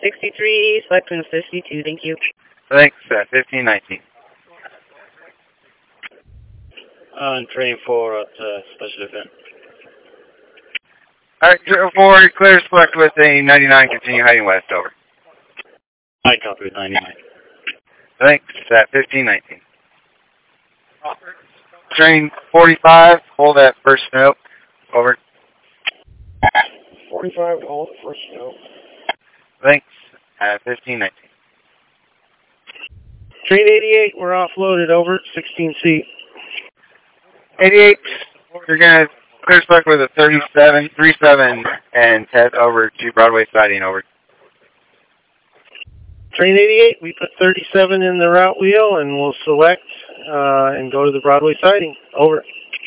63, select twins 52, thank you. Thanks, 1519. On train 4 at special event. Alright, 04, clear select with a 99, continue heading west, over. I copy with 99. Thanks, 1519. Train 45, hold that first note, over. 45, hold the first note. Thanks, 1519. Train 88, we're offloaded, over, 16C. 88, you're going to clear select with a 37, 37, and head over to Broadway siding, over. Train 88, we put 37 in the route wheel, and we'll select and go to the Broadway siding, over.